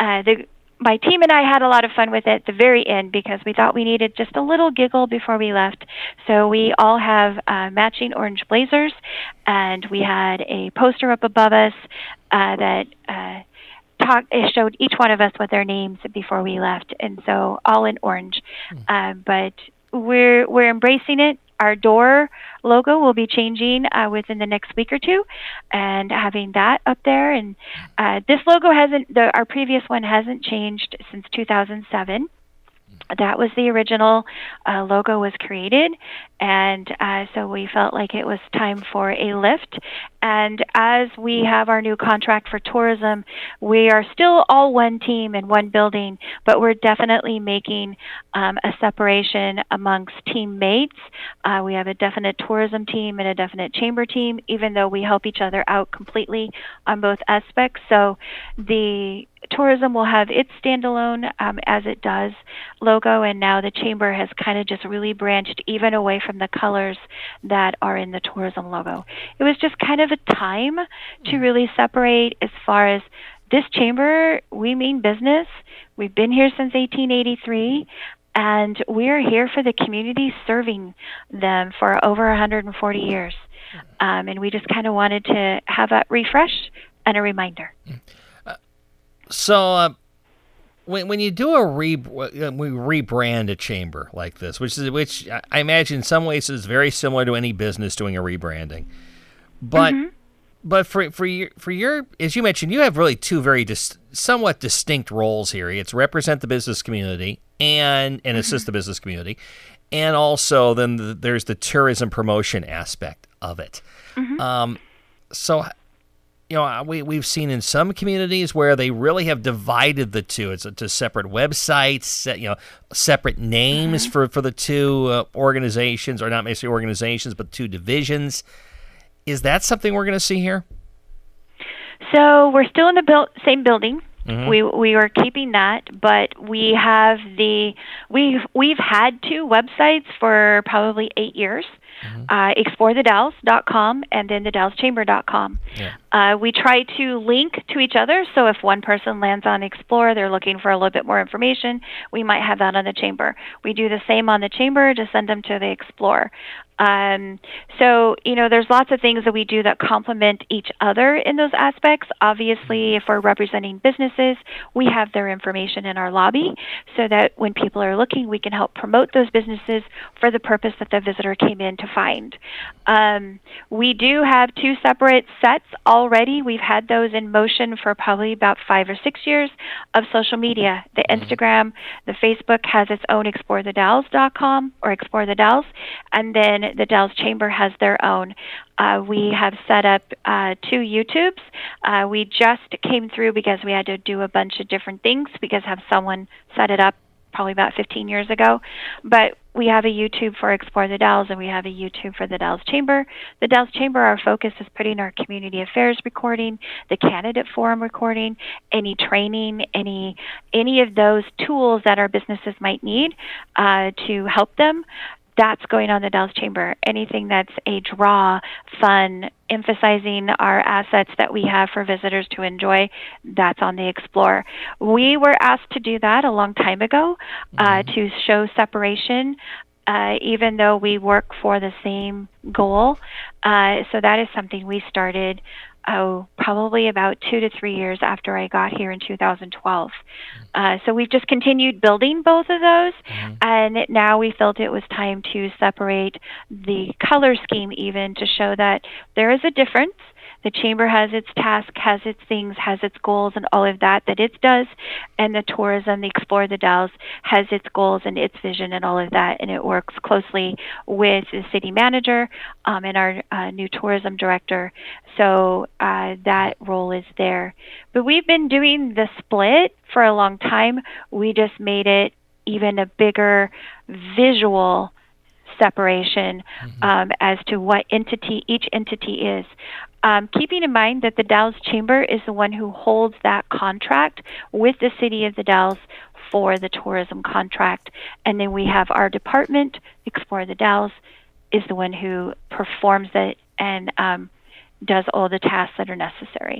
my team and I had a lot of fun with it at the very end because we thought we needed just a little giggle before we left. So we all have matching orange blazers, and we had a poster up above us that it showed each one of us with their names before we left, and so all in orange. But we're embracing it. our door logo will be changing within the next week or two, and having that up there. And this logo our previous one hasn't changed since 2007. That was the original logo was created, and so we felt like it was time for a lift. And as we have our new contract for tourism, we are still all one team in one building, but we're definitely making a separation amongst teammates. We have a definite tourism team and a definite chamber team, even though we help each other out completely on both aspects. So the tourism will have its standalone as it does logo, and now the chamber has kind of just really branched even away from the colors that are in the tourism logo. It was just kind of a time to really separate as far as this chamber, we mean business. We've been here since 1883. And we're here for the community, serving them for over 140 years. And we just kind of wanted to have a refresh and a reminder. So when you do we rebrand a chamber like this, which I imagine in some ways is very similar to any business doing a rebranding, but for your, as you mentioned, you have really two very somewhat distinct roles here. It's represent the business community and assist the business community, and also then there's the tourism promotion aspect of it. So, we've seen in some communities where they really have divided the two. It's to separate websites, separate names for the two organizations, or not necessarily organizations, but two divisions. Is that something we're going to see here? So we're still in the same building. We are keeping that, but we have we've had two websites for probably 8 years. ExploreTheDalles.com and then TheDallesChamber.com. We try to link to each other, so if one person lands on Explore, they're looking for a little bit more information, we might have that on the Chamber. We do the same on the Chamber to send them to the Explore. So, there's lots of things that we do that complement each other in those aspects. Obviously, if we're representing businesses, we have their information in our lobby so that when people are looking, we can help promote those businesses for the purpose that the visitor came in to find. We do have two separate sets already. We've had those in motion for probably about 5 or 6 years of social media. The Instagram, the Facebook has its own ExploreTheDalles.com or Explore the Dalles, and then the Dalles Chamber has their own. We have set up 2 YouTubes. We just came through because we had to do a bunch of different things because have someone set it up probably about 15 years ago. But we have a YouTube for Explore the Dalles, and we have a YouTube for the Dalles Chamber. The Dalles Chamber, our focus is putting our community affairs recording, the candidate forum recording, any training, any of those tools that our businesses might need to help them. That's going on the Dalles Chamber. Anything that's a draw, fun, emphasizing our assets that we have for visitors to enjoy, that's on the Explore. We were asked to do that a long time ago to show separation, even though we work for the same goal. So that is something we started probably about 2 to 3 years after I got here in 2012. So we've just continued building both of those, and now we felt it was time to separate the color scheme even to show that there is a difference. The Chamber has its task, has its things, has its goals, and all of that it does. And the tourism, the Explore the Dalles, has its goals and its vision and all of that. And it works closely with the city manager and our new tourism director. So that role is there. But we've been doing the split for a long time. We just made it even a bigger visual separation as to what each entity is. Keeping in mind that the Dalles Chamber is the one who holds that contract with the City of the Dalles for the tourism contract. And then we have our department, Explore the Dalles, is the one who performs it and does all the tasks that are necessary.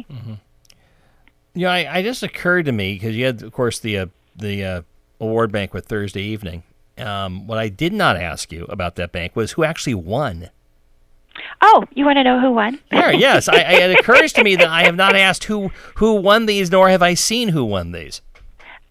I just occurred to me, because you had, of course, the award banquet Thursday evening. What I did not ask you about that banquet was who actually won. Oh, you want to know who won? Sure, yes. It occurs to me that I have not asked who won these, nor have I seen who won these.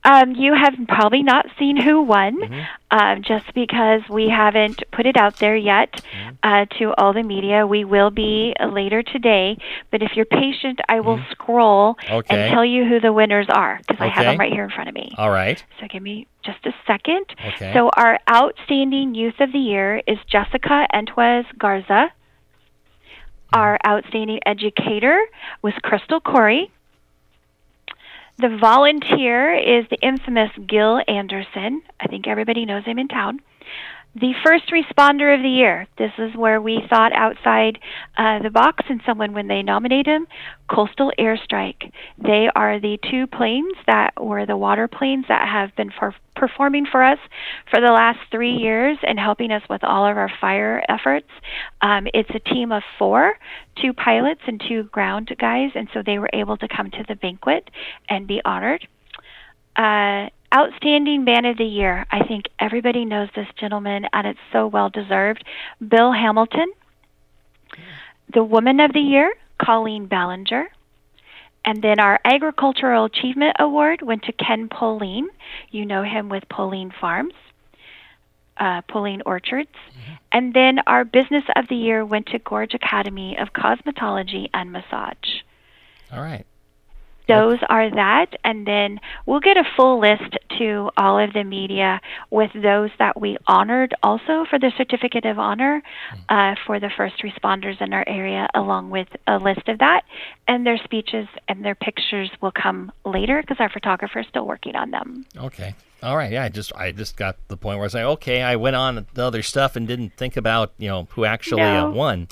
You have probably not seen who won, just because we haven't put it out there yet to all the media. We will be later today, but if you're patient, I will scroll and tell you who the winners are, because I have them right here in front of me. All right. So give me just a second. Okay. So our Outstanding Youth of the Year is Jessica Entwez Garza. Our Outstanding Educator was Crystal Corey. The volunteer is the infamous Gil Anderson. I think everybody knows him in town. The First Responder of the Year. This is where we thought outside the box, and someone, when they nominate him, Coastal Airstrike. They are the two planes that were the water planes that have been performing for us for the last 3 years and helping us with all of our fire efforts. It's a team of 4, 2 pilots and 2 ground guys, and so they were able to come to the banquet and be honored. Outstanding Man of the Year. I think everybody knows this gentleman, and it's so well deserved. Bill Hamilton. The Woman of the Year, Colleen Ballinger. And then our Agricultural Achievement Award went to Ken Pauline. You know him with Pauline Farms, Pauline Orchards. And then our Business of the Year went to Gorge Academy of Cosmetology and Massage. All right. Those are that, and then we'll get a full list to all of the media with those that we honored also for the Certificate of Honor for the first responders in our area, along with a list of that, and their speeches and their pictures will come later because our photographer is still working on them. Okay. All right. Yeah, I just got the point where I say, okay, I went on the other stuff and didn't think about, who actually won.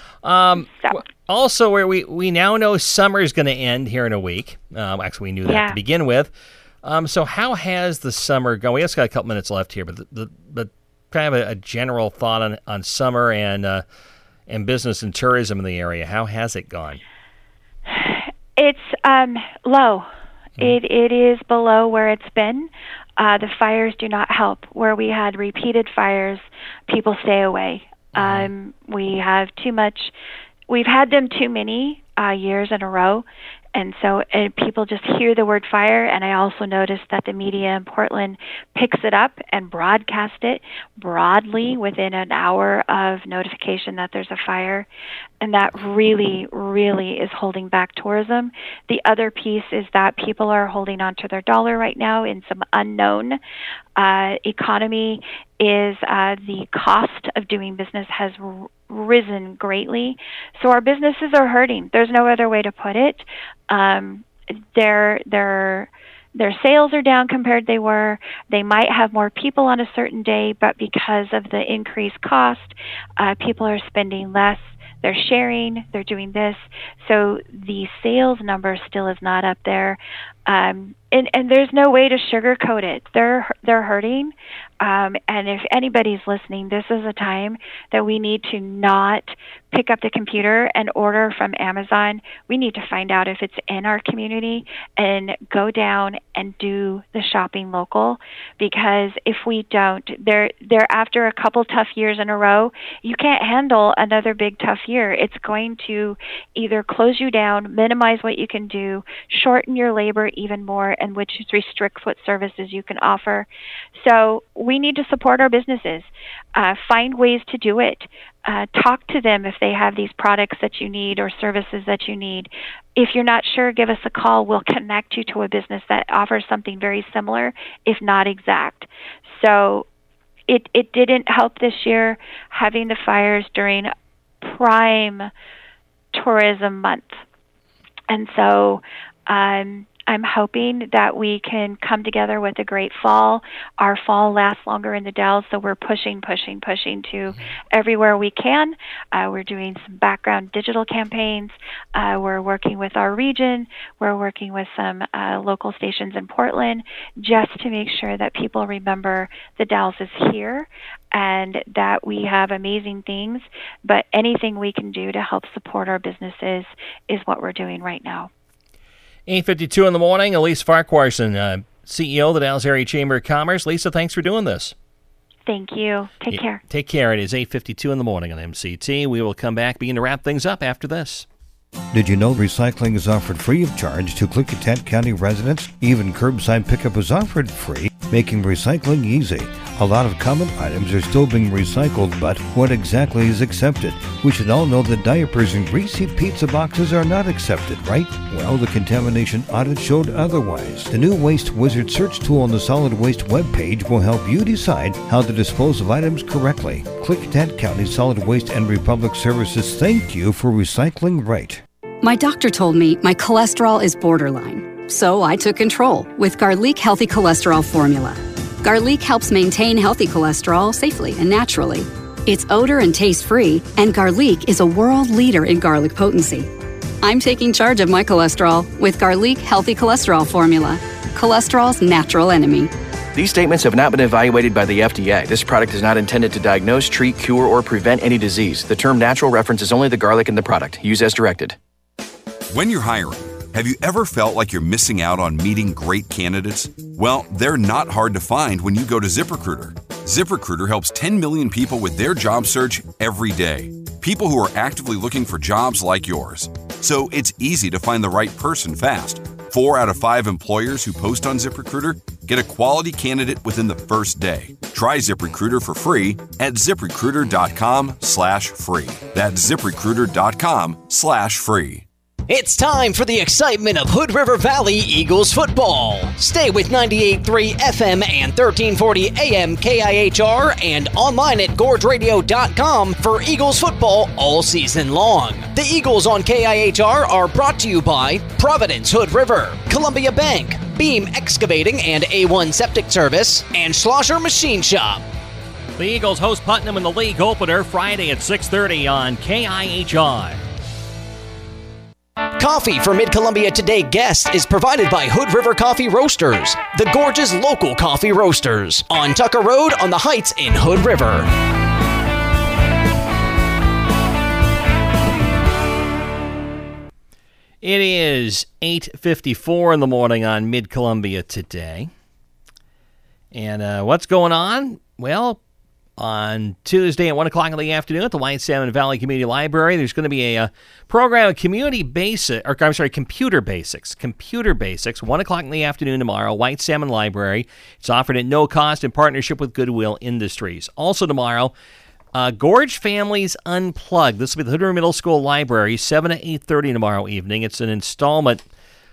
Also, where we now know summer is going to end here in a week. Actually, we knew that to begin with. So how has the summer gone? We just got a couple minutes left here, but kind of a general thought on summer and business and tourism in the area. How has it gone? It's low. It is below where it's been. The fires do not help. Where we had repeated fires, people stay away. We have too much. We've had them too many years in a row, and so people just hear the word fire. And I also noticed that the media in Portland picks it up and broadcast it broadly within an hour of notification that there's a fire, and that really, really is holding back tourism. The other piece is that people are holding on to their dollar right now in some unknown economy. Is the cost of doing business has risen greatly. So our businesses are hurting. There's no other way to put it. Their sales are down compared they were. They might have more people on a certain day, but because of the increased cost, people are spending less. They're sharing, they're doing this. So the sales number still is not up there. And there's no way to sugarcoat it. They're hurting. And if anybody's listening, this is a time that we need to not pick up the computer and order from Amazon. We need to find out if it's in our community and go down and do the shopping local, because if we don't, they're after a couple tough years in a row, you can't handle another big tough year. It's going to either close you down, minimize what you can do, shorten your labor even more, and which restricts what services you can offer. So we need to support our businesses, find ways to do it. Talk to them if they have these products that you need or services that you need. If you're not sure, give us a call. We'll connect you to a business that offers something very similar, if not exact. So it didn't help this year having the fires during prime tourism month. And so I'm hoping that we can come together with a great fall. Our fall lasts longer in the Dells, so we're pushing to everywhere we can. We're doing some background digital campaigns. We're working with our region. We're working with some local stations in Portland just to make sure that people remember the Dells is here and that we have amazing things. But anything we can do to help support our businesses is what we're doing right now. 8:52 in the morning. Elise Farquharson, CEO of the Dalles Area Chamber of Commerce. Lisa, thanks for doing this. Thank you. Take care. Take care. It is 8:52 in the morning on MCT. We will come back, begin to wrap things up after this. Did you know recycling is offered free of charge to Klickitat County residents? Even curbside pickup is offered free, making recycling easy. A lot of common items are still being recycled, but what exactly is accepted? We should all know that diapers and greasy pizza boxes are not accepted, right? Well, the contamination audit showed otherwise. The new Waste Wizard search tool on the Solid Waste webpage will help you decide how to dispose of items correctly. Klickitat County Solid Waste and Republic Services thank you for recycling right. My doctor told me my cholesterol is borderline, so I took control with Garlic Healthy Cholesterol Formula. Garlic helps maintain healthy cholesterol safely and naturally. It's odor and taste-free, and Garlic is a world leader in garlic potency. I'm taking charge of my cholesterol with Garlic Healthy Cholesterol Formula, cholesterol's natural enemy. These statements have not been evaluated by the FDA. This product is not intended to diagnose, treat, cure, or prevent any disease. The term natural references only the garlic in the product. Use as directed. When you're hiring, have you ever felt like you're missing out on meeting great candidates? Well, they're not hard to find when you go to ZipRecruiter. ZipRecruiter helps 10 million people with their job search every day. People who are actively looking for jobs like yours. So it's easy to find the right person fast. 4 out of 5 employers who post on ZipRecruiter get a quality candidate within the first day. Try ZipRecruiter for free at ZipRecruiter.com/free. That's ZipRecruiter.com/free. It's time for the excitement of Hood River Valley Eagles football. Stay with 98.3 FM and 1340 AM KIHR and online at GorgeRadio.com for Eagles football all season long. The Eagles on KIHR are brought to you by Providence Hood River, Columbia Bank, Beam Excavating and A1 Septic Service, and Schlosser Machine Shop. The Eagles host Putnam in the league opener Friday at 6:30 on KIHR. Coffee for Mid-Columbia Today guests is provided by Hood River Coffee Roasters, the Gorge's local coffee roasters, on Tucker Road on the Heights in Hood River. It is 8:54 in the morning on Mid-Columbia Today. And what's going on? Well, on Tuesday at 1 o'clock in the afternoon at the White Salmon Valley Community Library, there's going to be a program of computer basics, 1 o'clock in the afternoon tomorrow, White Salmon Library. It's offered at no cost in partnership with Goodwill Industries. Also tomorrow, Gorge Families Unplugged. This will be the Hood River Middle School Library, 7 to 8:30 tomorrow evening. It's an installment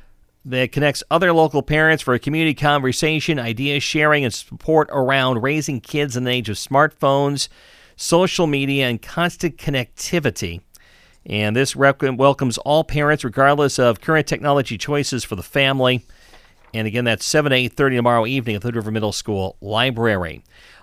that connects other local parents for a community conversation, idea sharing, and support around raising kids in the age of smartphones, social media, and constant connectivity. And this welcomes all parents, regardless of current technology choices for the family. And again, that's 7 to 8:30 tomorrow evening at the Hood River Middle School Library.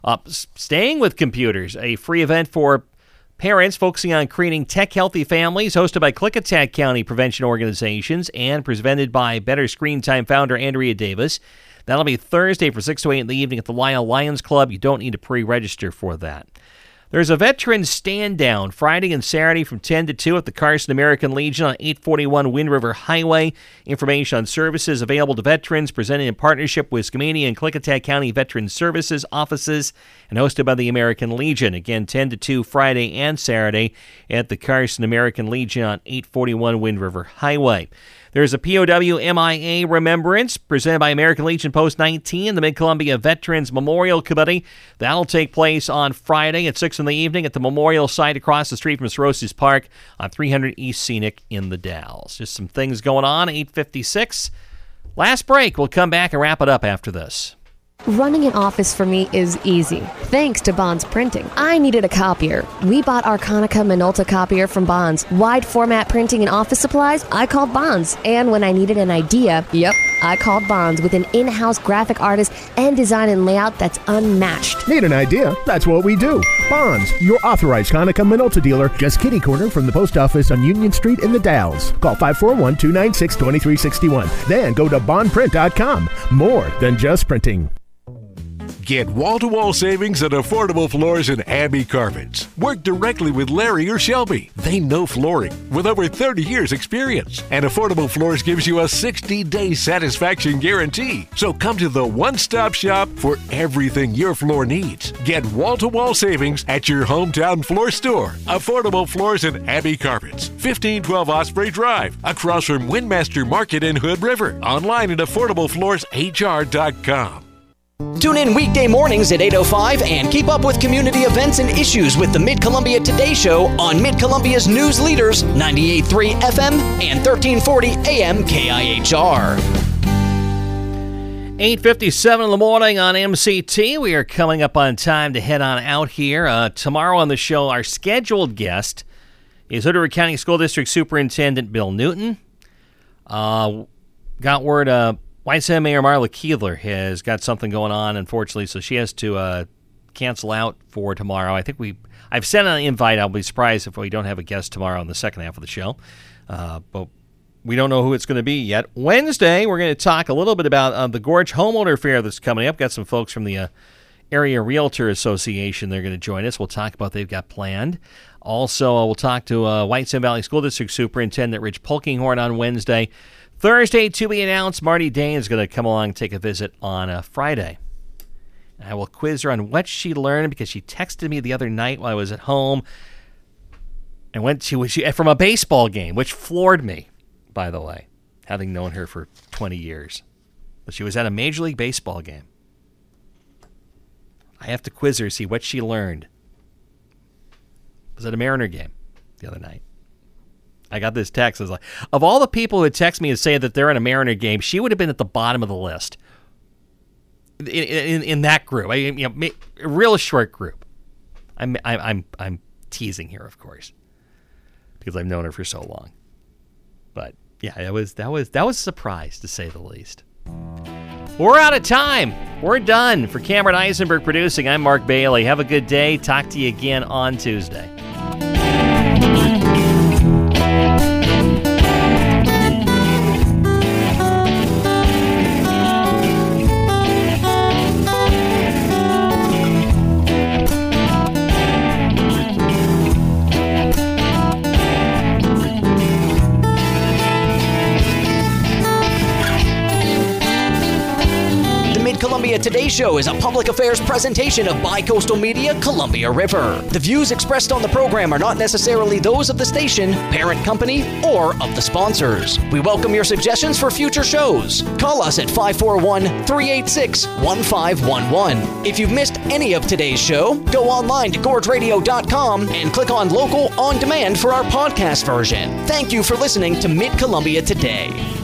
Staying with computers, a free event for parents focusing on creating tech-healthy families, hosted by Klickitat County Prevention Organizations and presented by Better Screen Time founder Andrea Davis. That'll be Thursday from 6 to 8 in the evening at the Lyle Lions Club. You don't need to pre-register for that. There's a veterans stand-down Friday and Saturday from 10 to 2 at the Carson American Legion on 841 Wind River Highway. Information on services available to veterans presented in partnership with Skamania and Klickitat County Veterans Services offices and hosted by the American Legion. Again, 10 to 2 Friday and Saturday at the Carson American Legion on 841 Wind River Highway. There's a POW MIA Remembrance presented by American Legion Post 19, the Mid-Columbia Veterans Memorial Committee. That'll take place on Friday at 6 in the evening at the memorial site across the street from Cirrhosis Park on 300 East Scenic in the Dalles. Just some things going on, 8:56. Last break. We'll come back and wrap it up after this. Running an office for me is easy, thanks to Bonds Printing. I needed a copier. We bought our Konica Minolta copier from Bonds. Wide format printing and office supplies, I called Bonds. And when I needed an idea, I called Bonds with an in-house graphic artist and design and layout that's unmatched. Need an idea? That's what we do. Bonds, your authorized Konica Minolta dealer, just kitty corner from the post office on Union Street in the Dalles. Call 541-296-2361. Then go to bondprint.com. More than just printing. Get wall-to-wall savings and affordable floors in Abbey Carpets. Work directly with Larry or Shelby. They know flooring with over 30 years experience. And Affordable Floors gives you a 60-day satisfaction guarantee. So come to the one-stop shop for everything your floor needs. Get wall-to-wall savings at your hometown floor store. Affordable Floors in Abbey Carpets, 1512 Osprey Drive, across from Windmaster Market in Hood River. Online at AffordableFloorsHR.com. Tune in weekday mornings at 8:05 and keep up with community events and issues with the Mid-Columbia Today Show on Mid-Columbia's news leaders, 98.3 FM and 1340 AM KIHR. 8:57 in the morning on MCT. We are coming up on time to head on out here. Tomorrow on the show, our scheduled guest is Hood River County School District Superintendent Bill Newton. Got word White Sand Mayor Marla Keeler has got something going on, unfortunately, so she has to cancel out for tomorrow. I've sent an invite. I'll be surprised if we don't have a guest tomorrow in the second half of the show. But we don't know who it's going to be yet. Wednesday, we're going to talk a little bit about the Gorge Homeowner Fair that's coming up. Got some folks from the Area Realtor Association. They're going to join us. We'll talk about what they've got planned. Also, we'll talk to White Sand Valley School District Superintendent Rich Polkinghorn on Wednesday. Thursday, to be announced, Marty Dane is going to come along and take a visit on Friday. I will quiz her on what she learned because she texted me the other night while I was at home and went to from a baseball game, which floored me, by the way, having known her for 20 years. But she was at a Major League Baseball game. I have to quiz her to see what she learned. I was at a Mariner game the other night. I got this text. I was like, of all the people who would text me and say that they're in a Mariner game, she would have been at the bottom of the list in that group. A real short group. I'm teasing here, of course, because I've known her for so long. But yeah, that was a surprise, to say the least. We're out of time. We're done. For Cameron Eisenberg producing, I'm Mark Bailey. Have a good day. Talk to you again on Tuesday. Columbia Today Show is a public affairs presentation of Bi-Coastal Media, Columbia River. The views expressed on the program are not necessarily those of the station, parent company, or of the sponsors. We welcome your suggestions for future shows. Call us at 541-386-1511. If you've missed any of today's show, go online to GorgeRadio.com and click on Local On Demand for our podcast version. Thank you for listening to Mid-Columbia Today.